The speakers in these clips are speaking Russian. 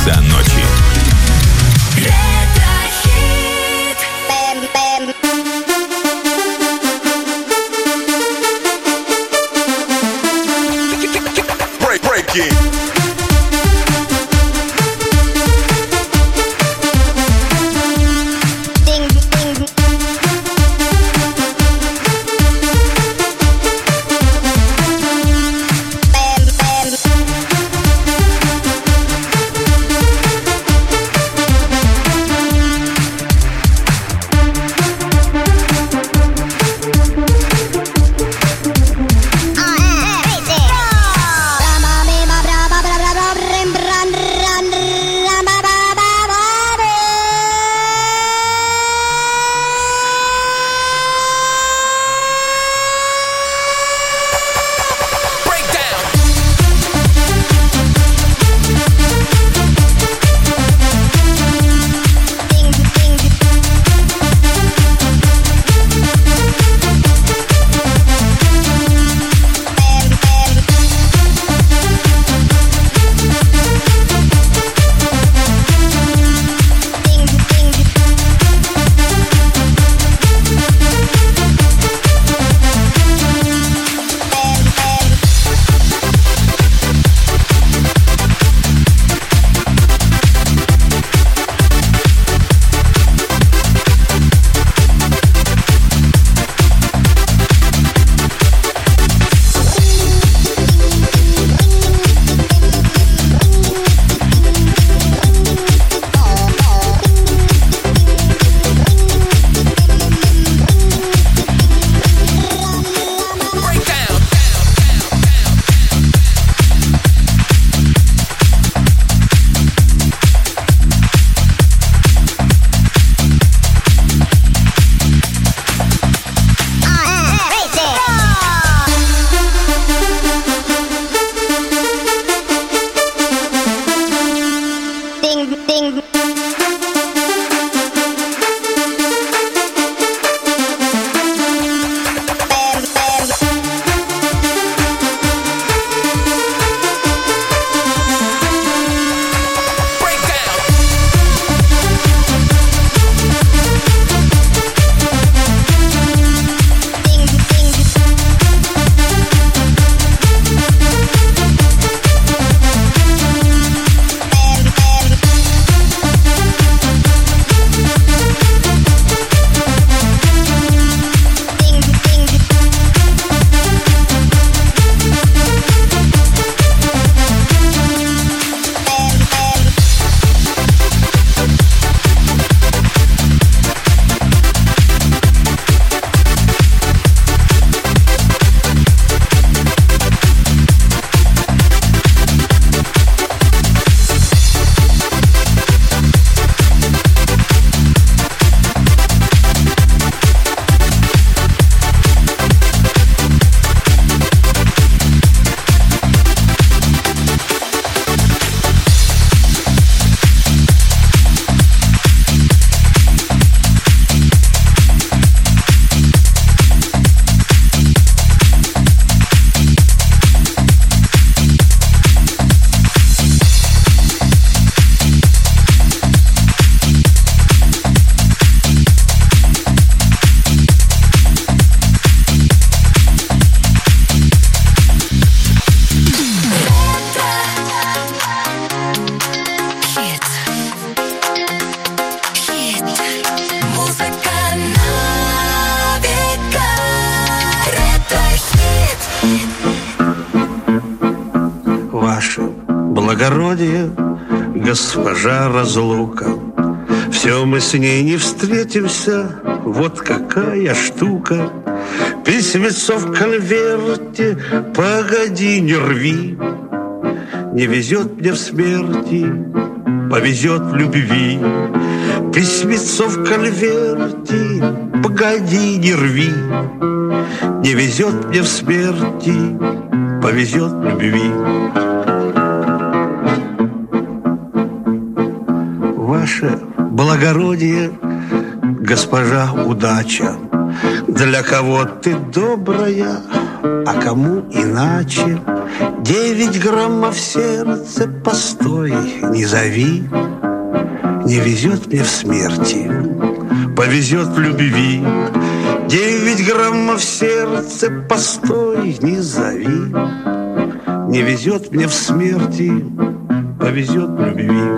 часа ночи. благородие, госпожа разлука. Все мы с ней не встретимся, вот какая штука. Письмецо в конверте, погоди, не рви. Не везет мне в смерти, повезет в любви. Письмецо в конверте, погоди, не рви. Не везет мне в смерти, повезет в любви. Ваше благородие, госпожа удача, для кого ты добрая, а кому иначе. 9 граммов сердце, постой, не зови. Не везет мне в смерти, повезет в любви. 9 граммов сердце, постой, не зови. Не везет мне в смерти, повезет в любви.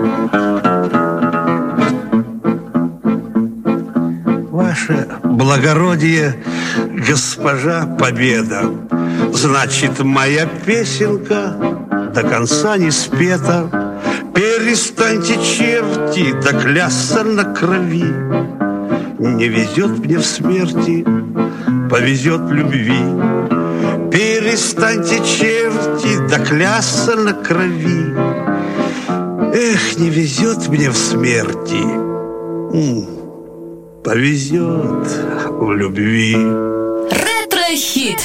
Ваше благородие, госпожа Победа, значит, моя песенка до конца не спета. Перестаньте, черти, да клясться на крови. Не везет мне в смерти, повезет в любви. Перестаньте, черти, да клясться на крови. Эх, не везет мне в смерти, повезет в любви. Ретро-хит.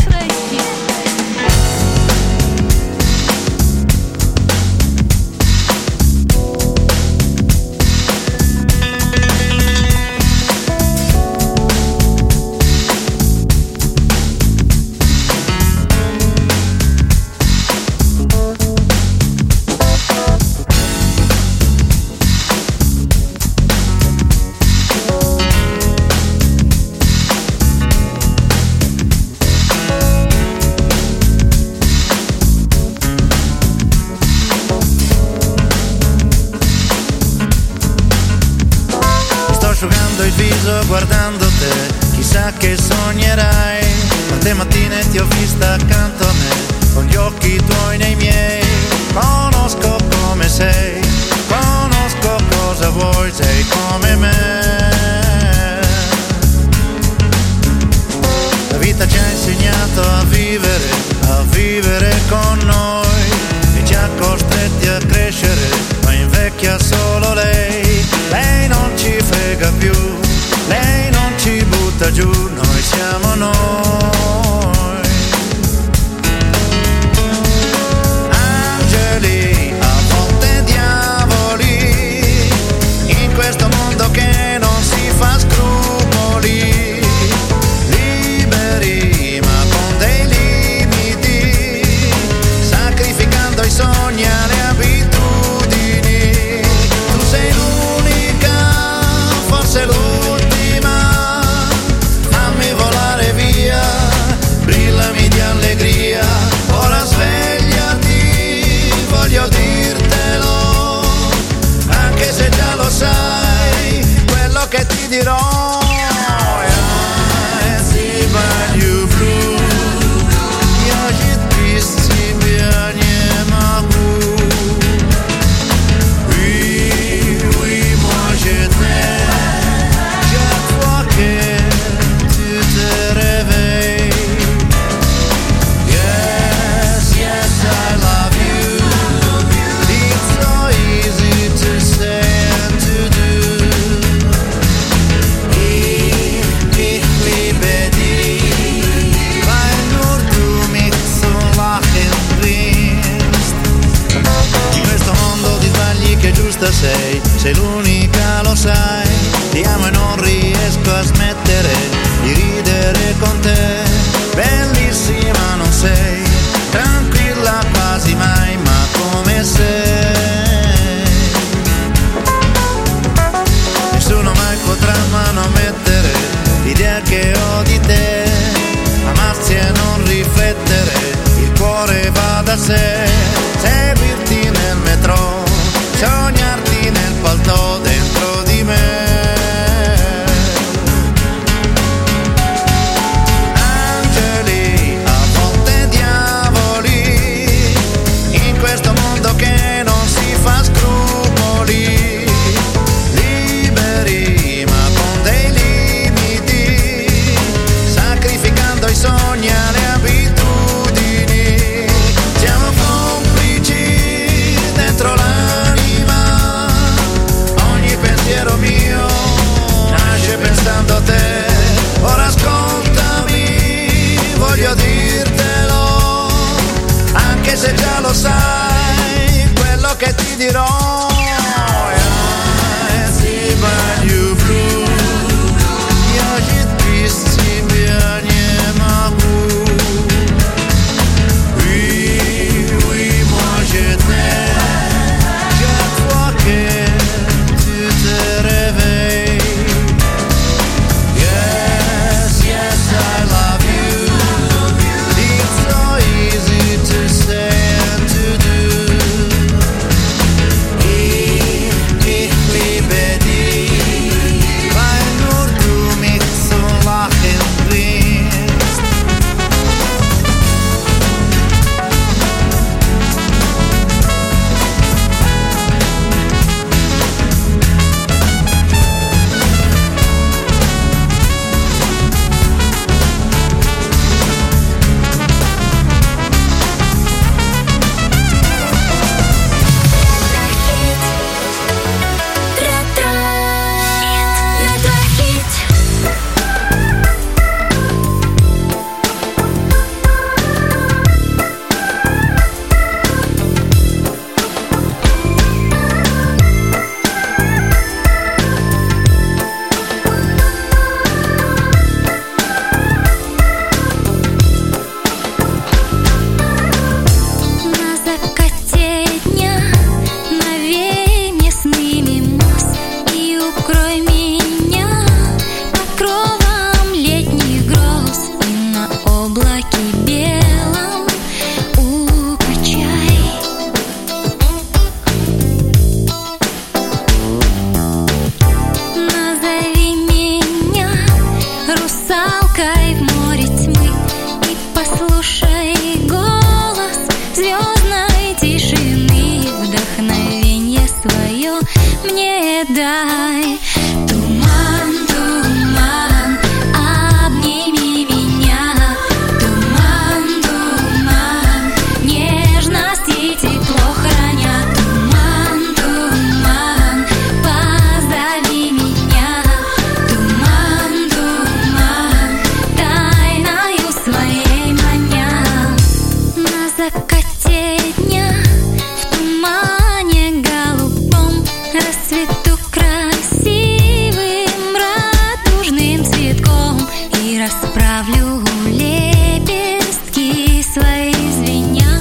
Il viso guardando te, chissà che sognerai. Quante mattine ti ho vista accanto a me, con gli occhi tuoi nei miei. Conosco come sei, conosco cosa vuoi, sei come me. La vita ci ha insegnato a vivere con noi, e ci ha costretti a crescere, ma invecchia solo lei. Lei non ci frega più, lei non ci butta giù, noi siamo noi. Angeli, a volte diavoli, in questo mondo che non si fa scrupoli. Liberi ma con dei limiti, sacrificando i sogni alle abitudini. Tu sei l'unica, forse l'ultima, fammi volare via, brillami di allegria. Ora svegliati, voglio dirtelo, anche se già lo sai, quello che ti dirò. I see by you blue, ja ci тебя нема. Oui, moi je t'aime, chaque fois que tu te réveilles. Yes, I love you. It's so easy to say and to do. Ich liebe dich, weil nur du mich so lachen bringst. In questo mondo di sbagli che giusta sei l'unica, lo sai. Ti amo e non riesco a smettere di ridere con te. Bellissima non sei, tranquilla quasi mai, ma come sei. Nessuno mai potrà manomettere l'idea che ho di te. Amarsi e non riflettere, il cuore va da sé. Seguirti nel metro, sognarti nel palto dentro di me. дай. Туман, туман, обними меня. Туман, туман, нежность и тепло храня. Туман, туман, позови меня. Туман, туман, тайною своей маня. На закате дня в тумане голубом расцвету красивым радужным цветком и расправлю лепестки свои звеня.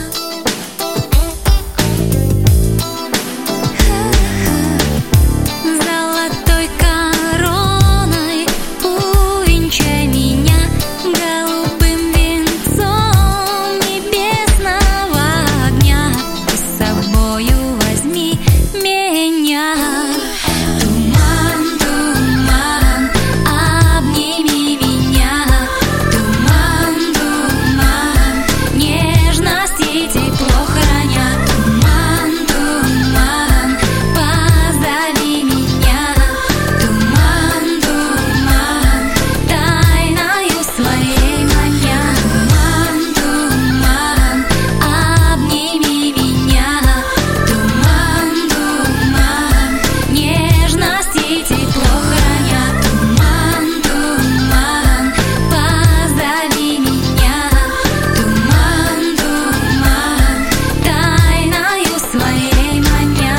Золотой короной увенчай меня, голубым венцом небесного огня. Ты с собою возьми меня. Туман, туман, обними меня. Туман, туман, нежность и тепло храня. Туман, туман, позови меня. Туман, туман, тайною своей маня. Туман, туман, обними меня. Туман, туман, нежность и тепло храня. Туман, туман, позови меня. Туман, туман, тайною своей маня.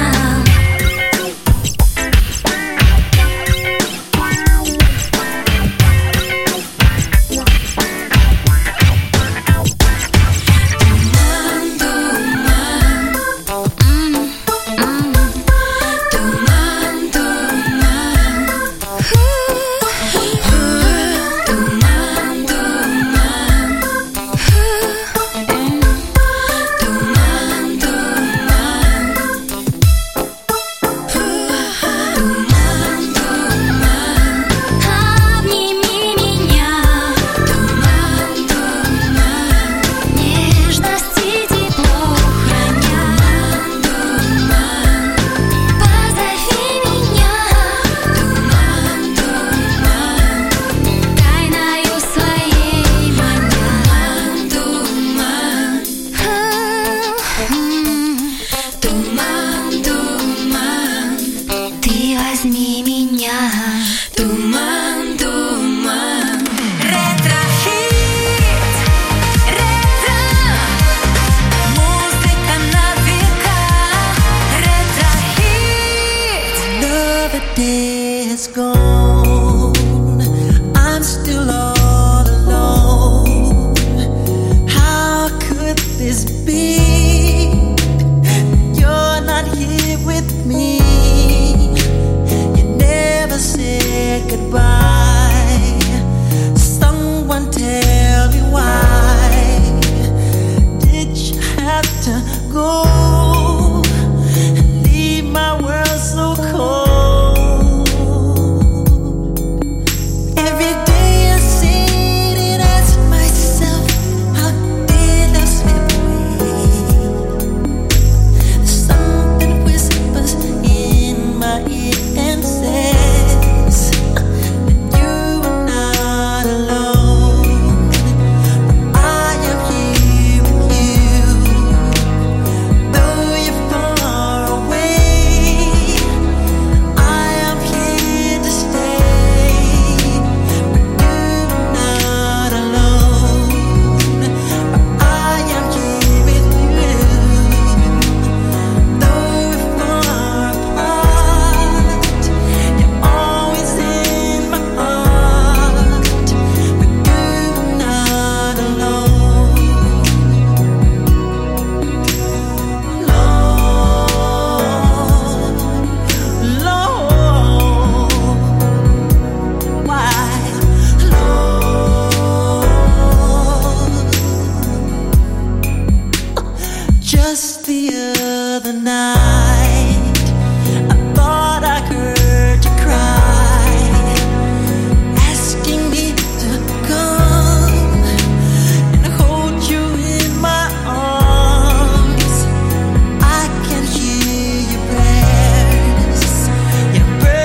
Обними меня. Туман, туман, нежность и тепло храня. Туман, позови меня. Туман, туман, тайною своей маня. Туман, туман, туман, ты возьми меня. Туман, туман. Ретро-хит, ретро, музыка на века. Ретро-хит. Another day is gone. I'm still all alone. How could this be? You're not here with me. You never said goodbye. Someone tell me why did you have to go and leave my world so cold? Every day I sit and ask myself, how did I slip away? Something whispers in my ear and says that you are not alone. I am here with you, though you're far away. I am here to stay, but you're not alone. I am here with you, though we're far apart. You're always in my heart, but you're not alone. Lord, why, Lord? Just the other night, I thought I heard you cry, asking me to come and hold you in my arms. I can hear your prayers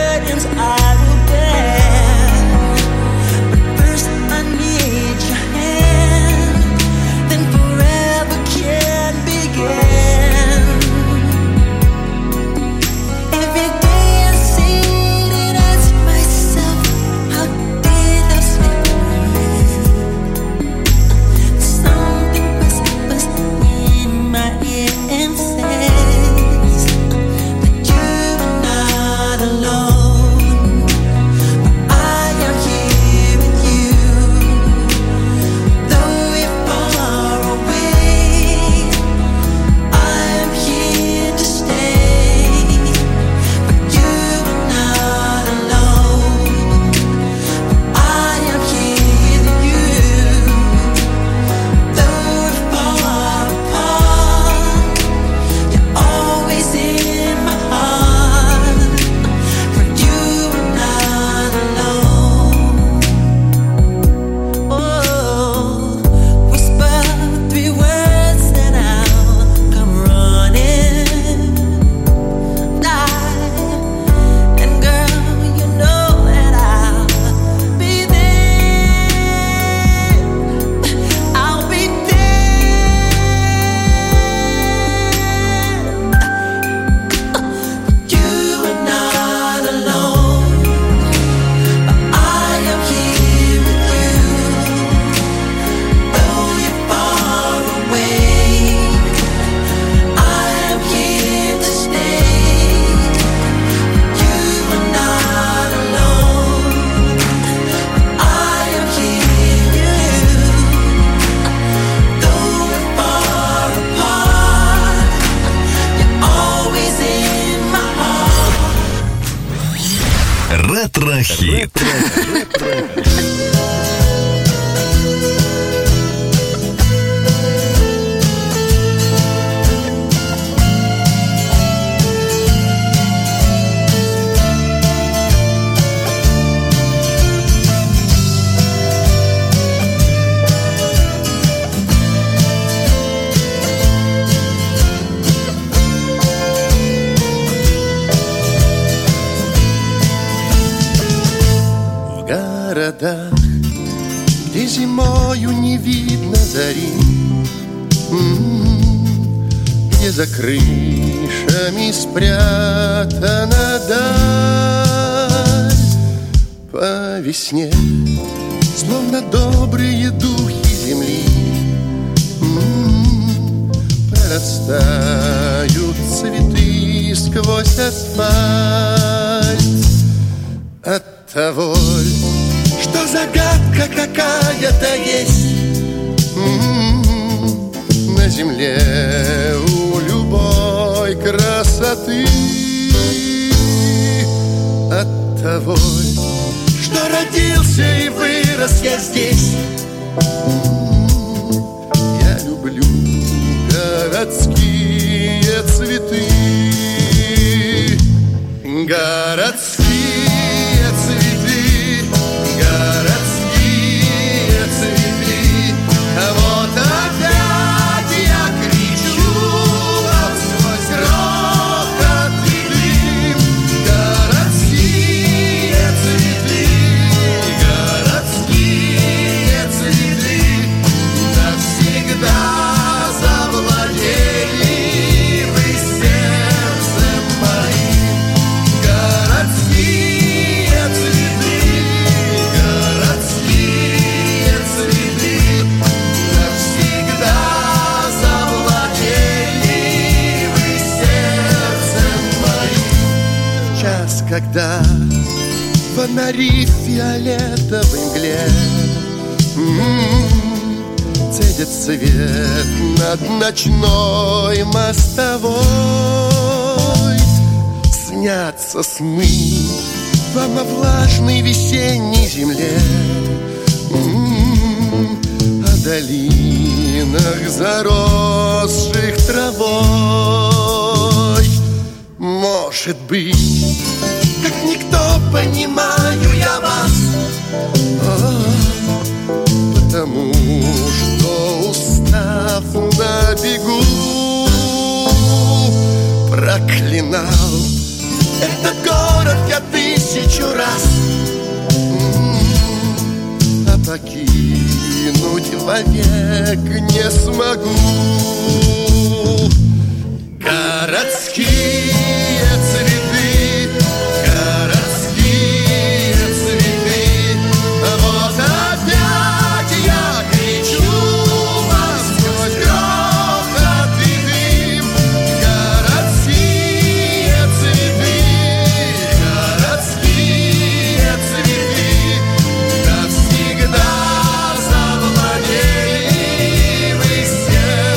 awake. I'm here to stay. You are not alone. I am here. Though we're far apart, you're always in my heart. Ретро-хит. Где зимою не видно зари, где за крышами спрятана даль. По весне, словно добрые духи земли, прорастают цветы сквозь асфальт. Оттого, что загадка какая-то есть на земле у любой красоты. Оттого, что родился и вырос я здесь, я люблю городские цветы. Городские цветы, городские цветы. Вот опять я кричу сквозь грохот и дым. Городские цветы, городские цветы навсегда завладели вы сердцем моим. Городские цветы, городские цветы навсегда завладели вы сердцем моим. В час, когда фонари в фиолетовой мгле цедят свет над ночной мостовой, снятся сны вам о влажной весенней земле, о долинах, заросших травой. Может быть, как никто понимаю я вас, потому что, устав на бегу, проклинал этот город я 1000 раз, а покинуть вовек не смогу. Городские цветы, городские цветы. Вот опять я кричу вас сквозь грохот и дым. Городские цветы, городские цветы навсегда завладели вы сердцем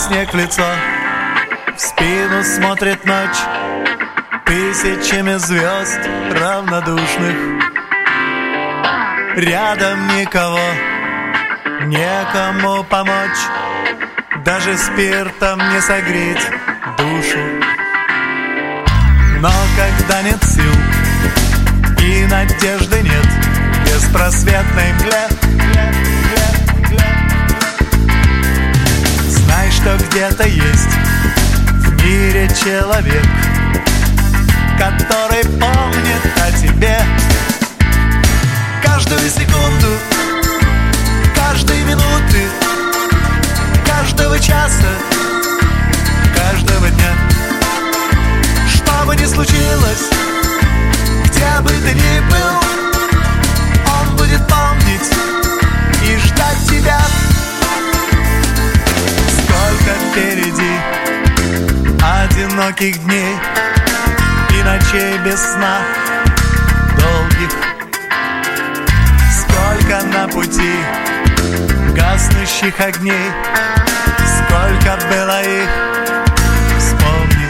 снег в лицо, в спину смотрит ночь тысячами звезд равнодушных. Рядом никого, некому помочь, даже спиртом не согреть душу. Но когда нет сил и надежды нет, в беспросветной мгле, знай, что где-то есть в мире человек, который помнит о тебе. Каждую секунду, каждой минуты, каждого часа, каждого дня. Что бы ни случилось, где бы ты ни был, он будет помнить и ждать тебя. Сколько впереди одиноких дней и ночей без сна долгих. Сколько на пути гаснущих огней, сколько было их, вспомни.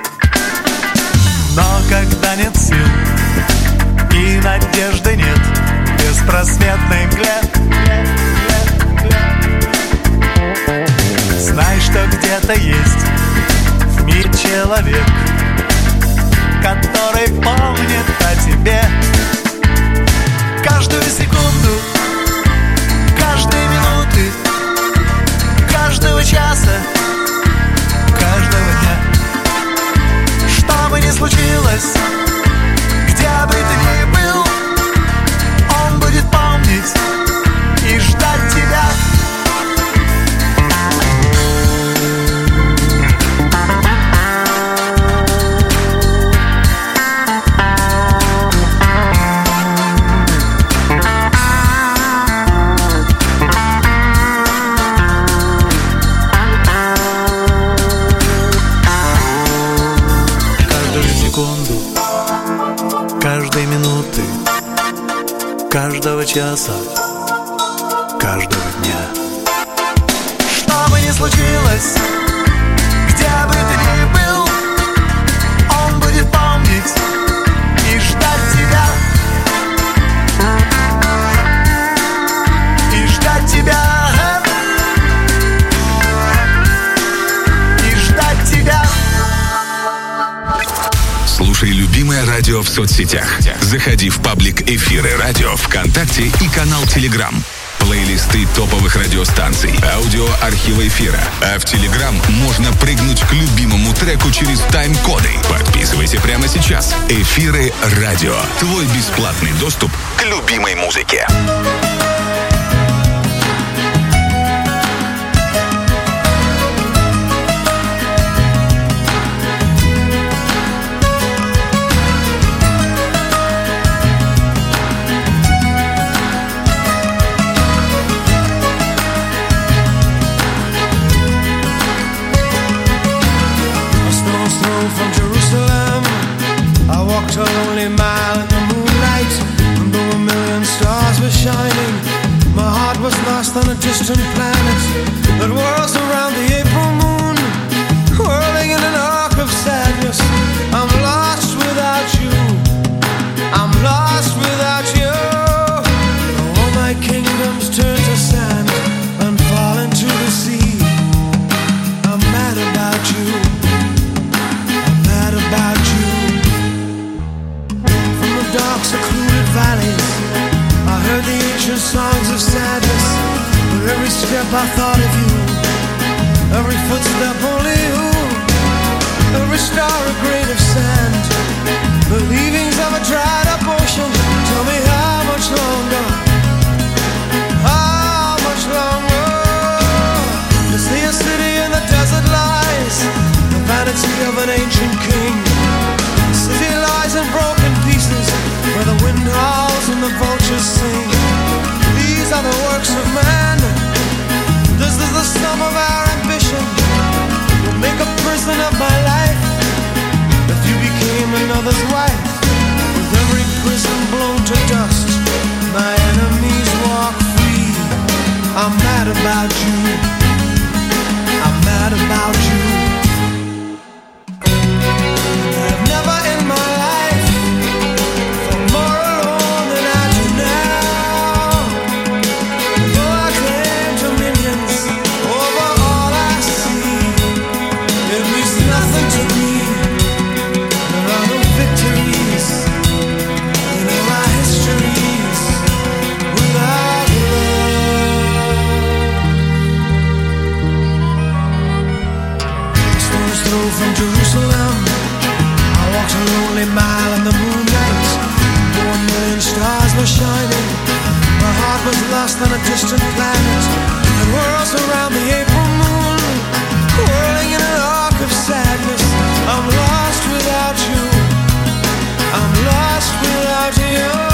Но когда нет сил и надежды нет, в беспросветной мгле, знай, что где-то есть в мире человек, который помнит о тебе. Каждую секунду, каждой минуты, каждого часа, каждого дня. Что бы ни случилось, где бы ты ни был, он будет помнить и ждать тебя. Каждой минуты, каждого часа, каждого дня. Что бы ни случилось, где бы ты ни был, он будет помнить и ждать тебя. И ждать тебя. И ждать тебя. Слушай любимое радио в соцсетях. Заходи в паблик «Эфиры радио» ВКонтакте и канал Телеграм. Плейлисты топовых радиостанций, аудиоархивы эфира. А в Телеграм можно прыгнуть к любимому треку через тайм-коды. Подписывайся прямо сейчас. «Эфиры радио». Твой бесплатный доступ к любимой музыке. From Jerusalem, I walked a lonely mile in the moonlight, and though a million stars were shining, my heart was lost on a distant planet that whirls around the April moon, whirling in an arc of sadness. I'm lost without you, I'm lost without you. All my kingdoms turn to sand and fall into the sea. I'm mad about you, about you. From the dark secluded valleys I heard the ancient songs of sadness. With every step I thought of you, every footstep only you, every star a grain of sand, the leavings of a dried up ocean. Tell me how much longer, how much longer? To see a city in the desert lies, the vanity of an ancient king. The city lies in broken pieces, where the wind howls and the vultures sing. These are the works of man. This is the sum of our ambition. We'll make a prison of my life if you became another's wife. With every prison blown to dust, my enemies walk free. I'm mad about you, I'm mad about slow from Jerusalem. I walked a lonely mile in the moonlight. 1 million stars were shining. My heart was lost on a distant planet that whirls around the April moon, whirling in an arc of sadness. I'm lost without you. I'm lost without you.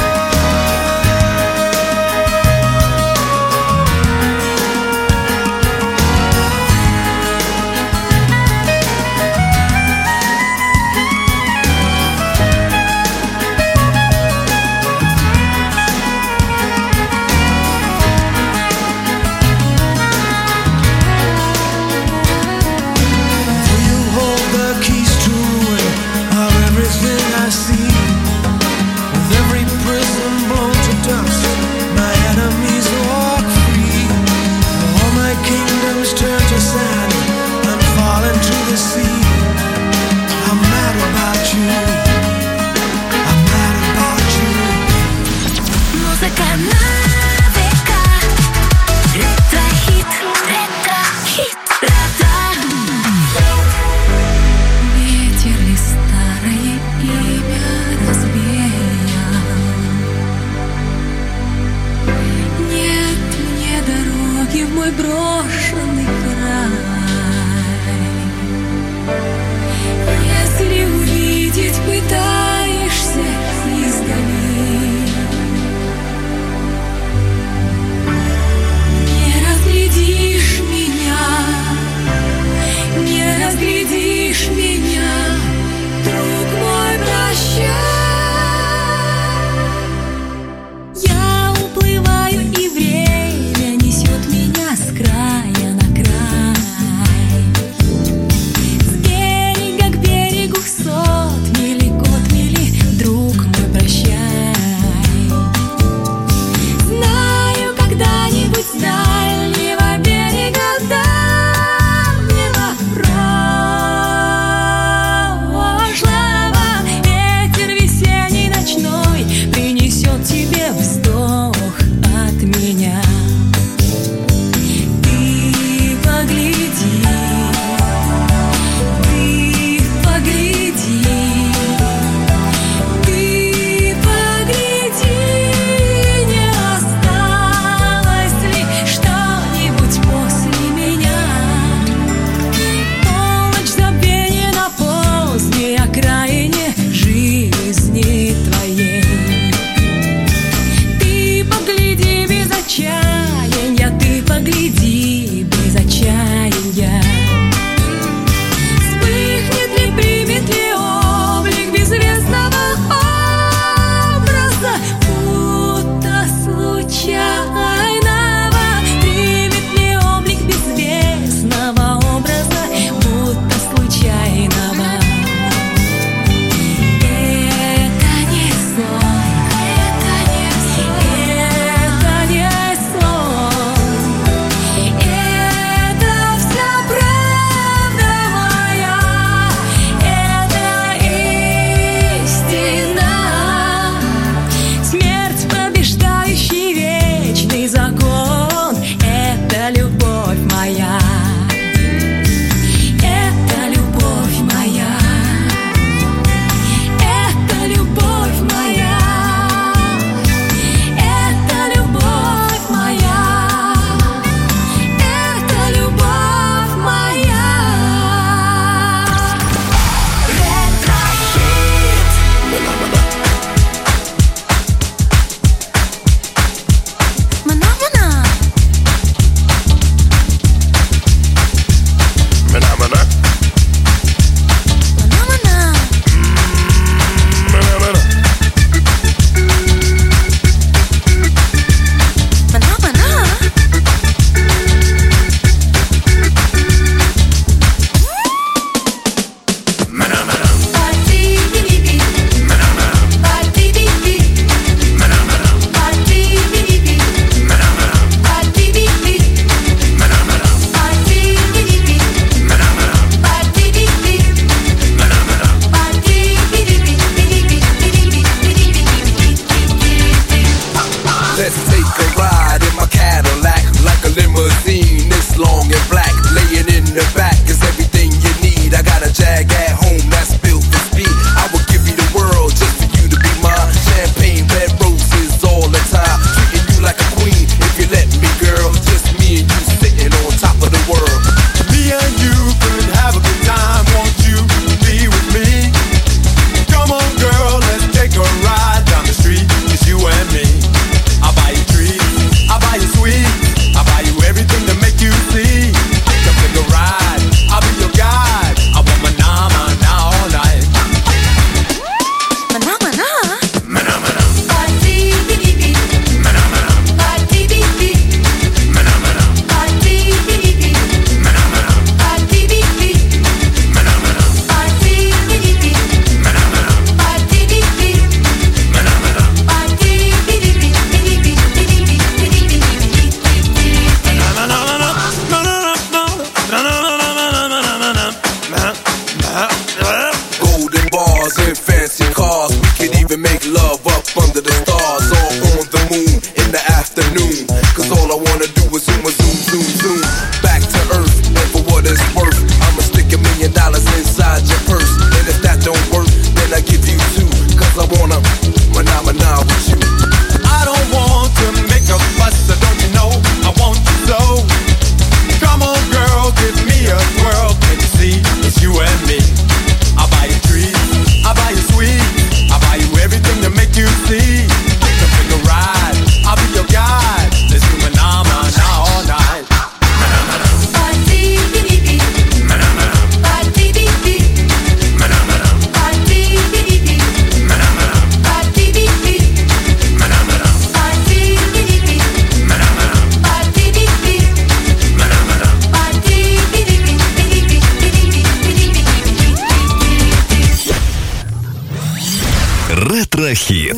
Ретро-хит.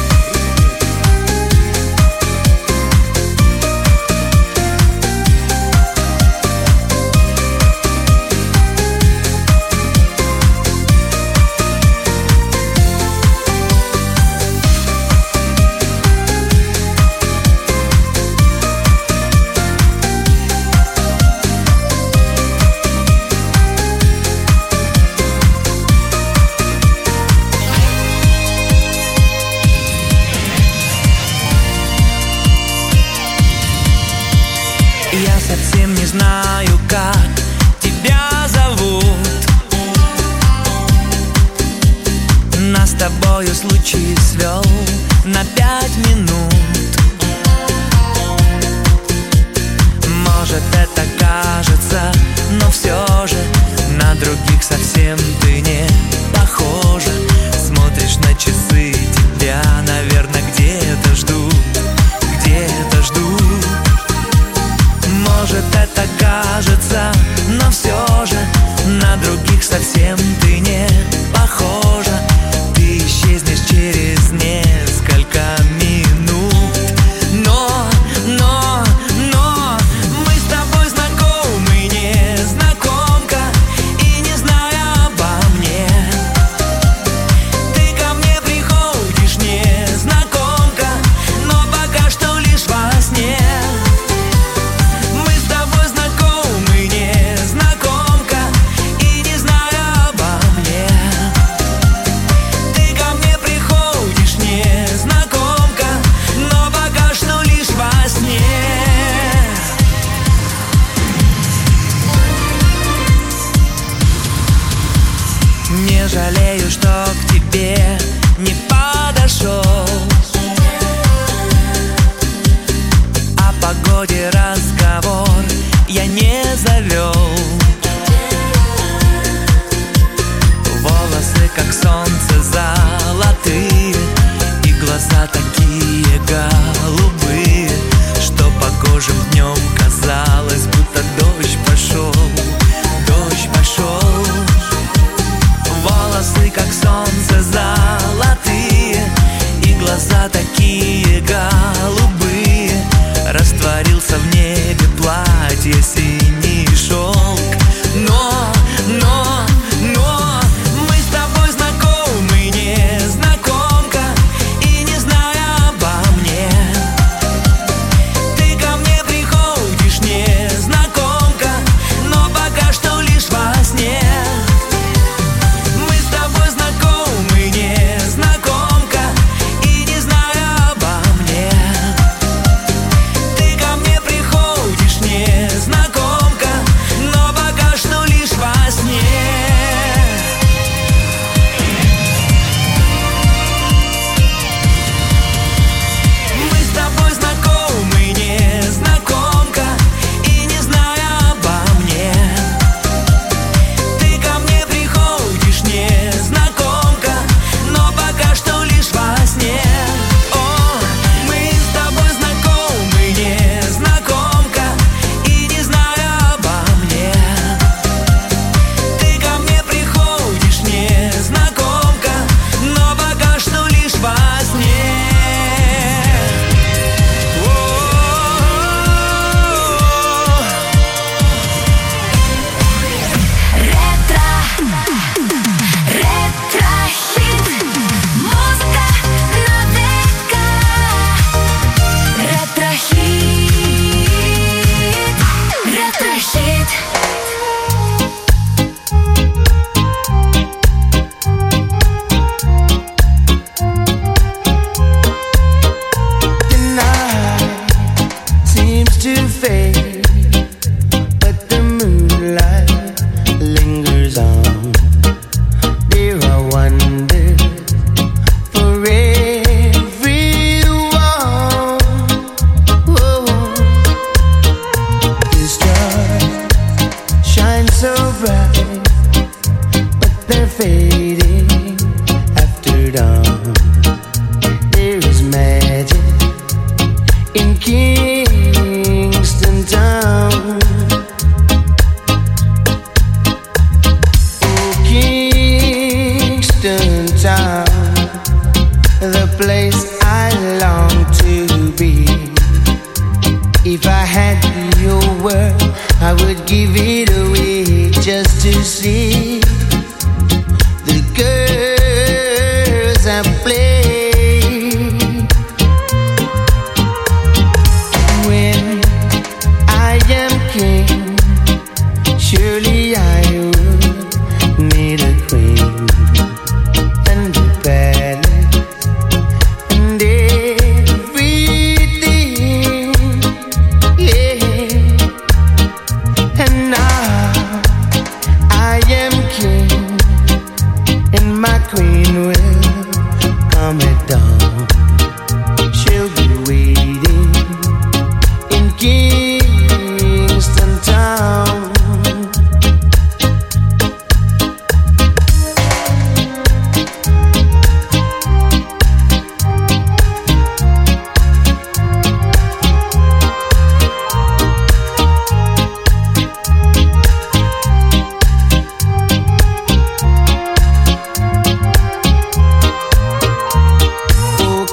Я совсем не знаю, как тебя зовут. Нас с тобою случай свел на 5 минут. Может, это кажется, но все же на других совсем ты не похожа. Смотришь на часы, тебя, наверное, где-то ждут, где-то ждут. Может, это кажется, но все же на других совсем ты не похожа. Ты исчезнешь через несколько минут. Но мы с тобой знакомы, незнакомка, и не зная обо мне, ты ко мне приходишь, незнакомка, но пока что лишь во сне. Не жалею, что к тебе не подошел, о погоде разговор я не завел. Волосы, как солнце, золотые, и глаза такие голубые, что погожим днем казалось, будто дождь пошел, дождь пошел. Волосы, как солнце, золотые, и глаза такие голубые. Растворился в небе платье, синий шелк. Но мы с тобой знакомы, незнакомка, и не зная обо мне, ты ко мне приходишь, незнакомка, но пока что лишь во сне. give it away just to see the girls I play. When I am king, surely I would need a queen and a palace and everything, yeah. And now I am king, and my queen will come at dawn. She'll be waiting in Kingston Town. Oh,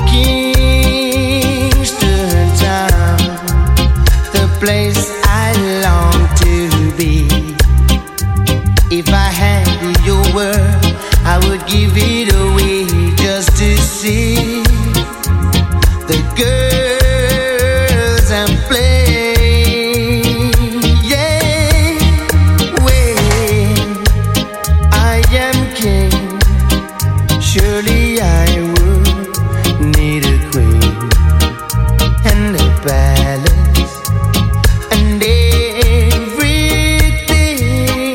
Kingston Town, the place I long to be. If I had your word, I would give it away just to see the girls and play. Yeah, when I am king, surely I would need a queen and a palace and everything,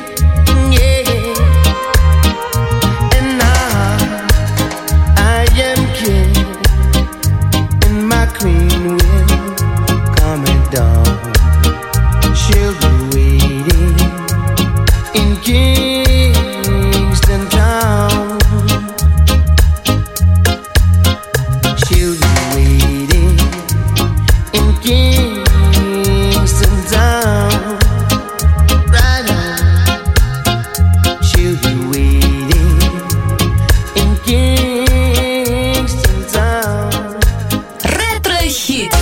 yeah. And now I am king, and my queen will come at dawn. She'll be waiting in Kingston Town. She'll be waiting in Kingston Town. Right now, she'll be waiting in Kingston Town. Ретро-хит.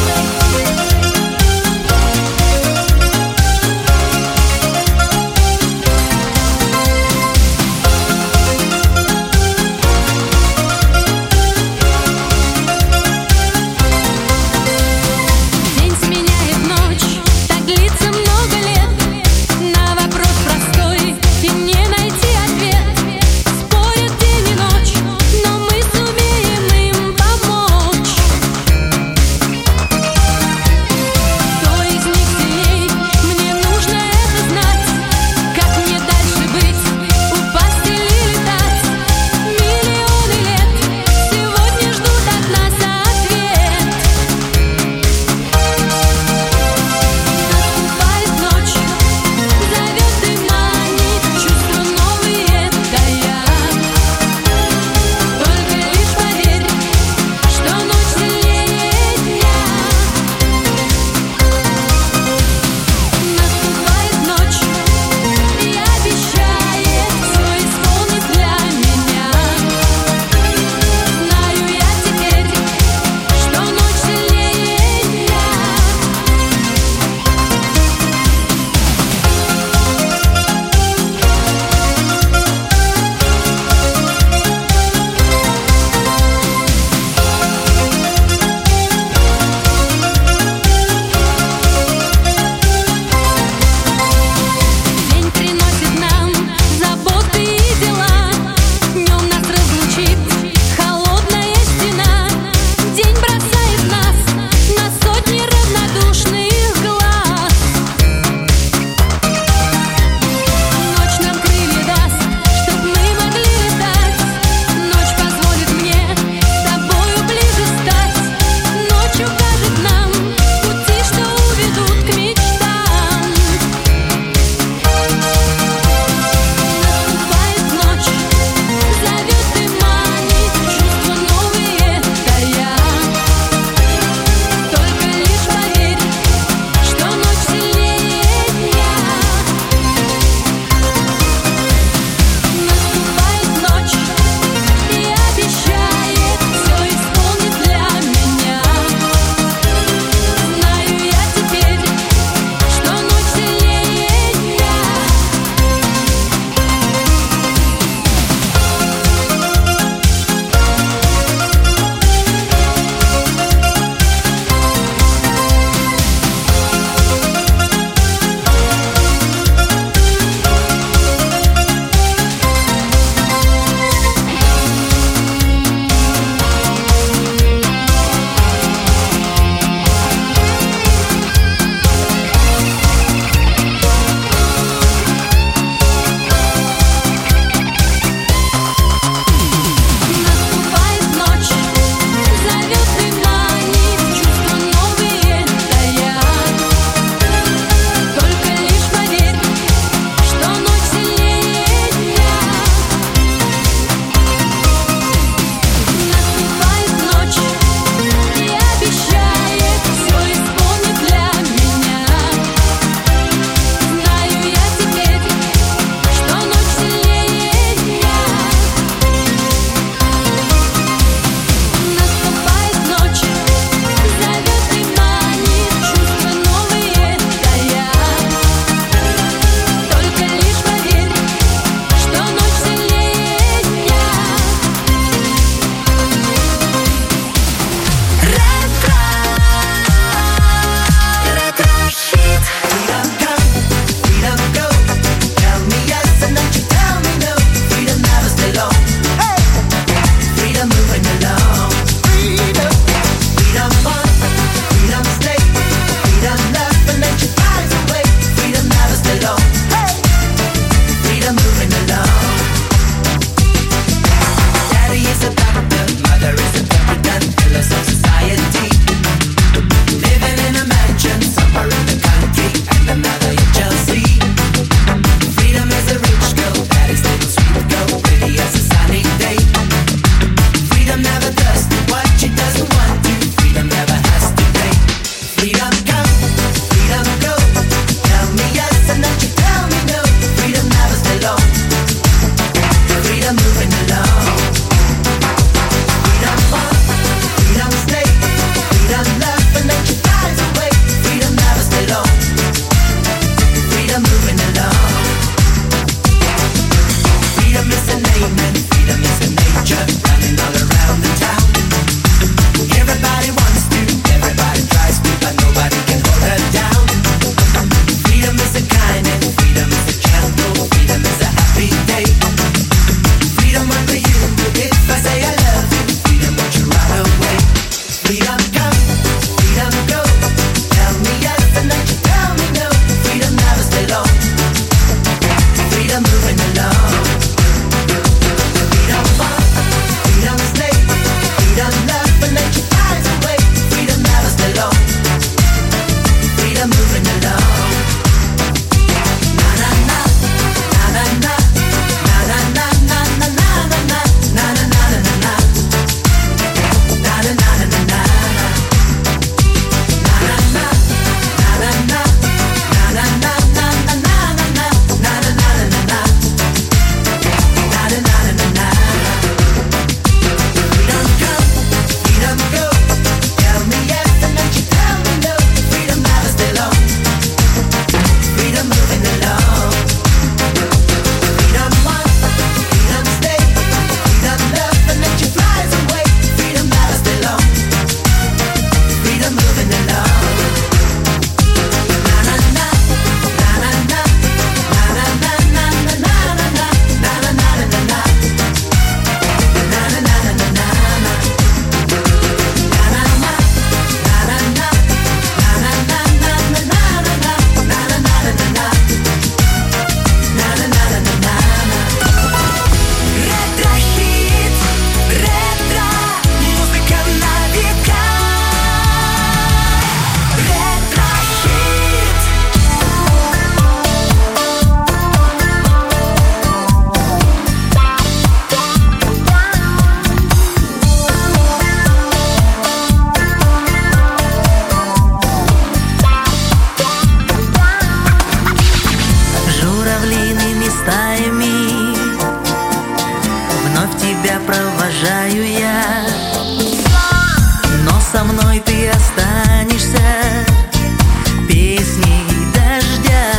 тебя провожаю я, но со мной ты останешься песней дождя,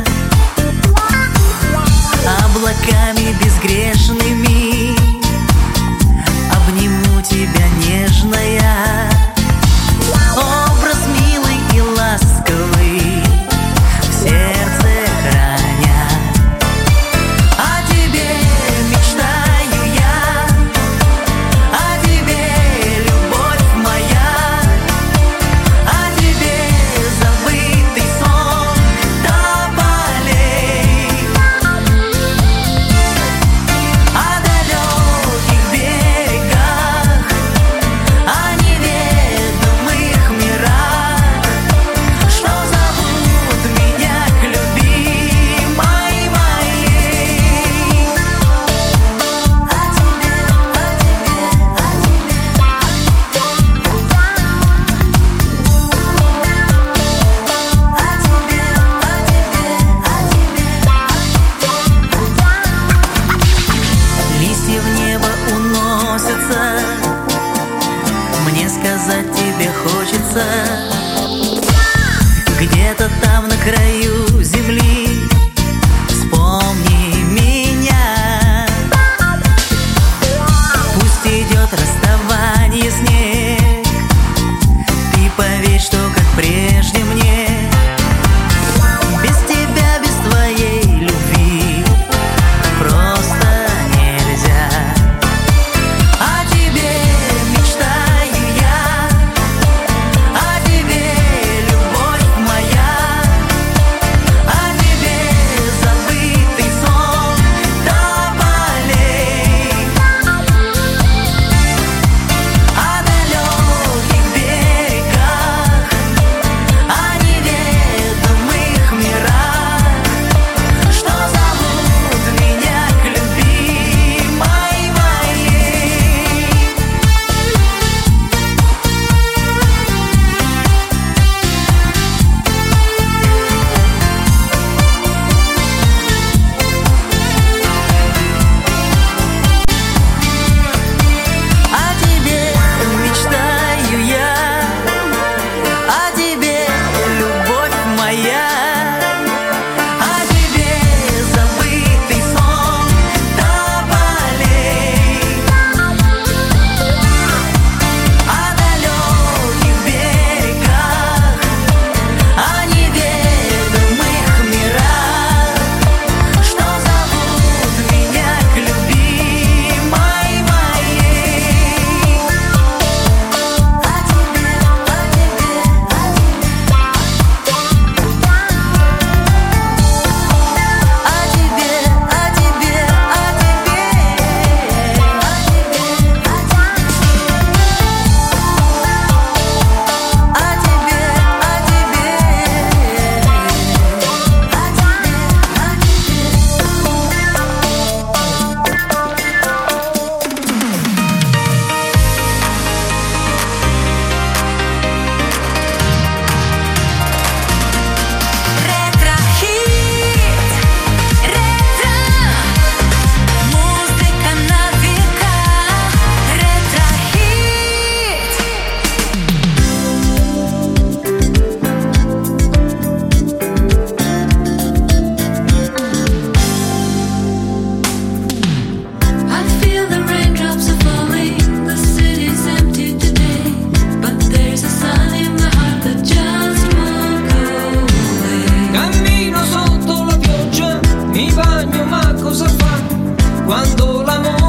облаками безгрешными обниму тебя нежно я. Образ милый и ласковый в сердце храня, о тебе мечтаю я, о тебе любовь моя, о тебе забытый сон до полей, о далеких берегах, о неведомых мирах, что зовут меня к любимой моей. Листья в небо уносятся, мне сказать тебе хочется, где-то там на краю земли вспомни меня. Пусть идет расставание снег, ты поверь, что как прежде мне без тебя, без твоей любви просто нельзя. О тебе мечтаю я, о тебе любовь моя, о тебе забытый сон до полей, о далеких берегах, о неведомых мирах, что зовут меня к любимой моей. О тебе мечтаю я, о тебе любовь моя, о тебе забытый сон до полей, о далеких берегах, о неведомых мирах, что зовут меня к любимой моей. Музыка на века, ретро-хит. I feel the raindrops are falling, the city's empty today, but there's a sun in my heart that just won't go away. Cammino sotto la pioggia, mi bagno, ma cosa fa quando l'amore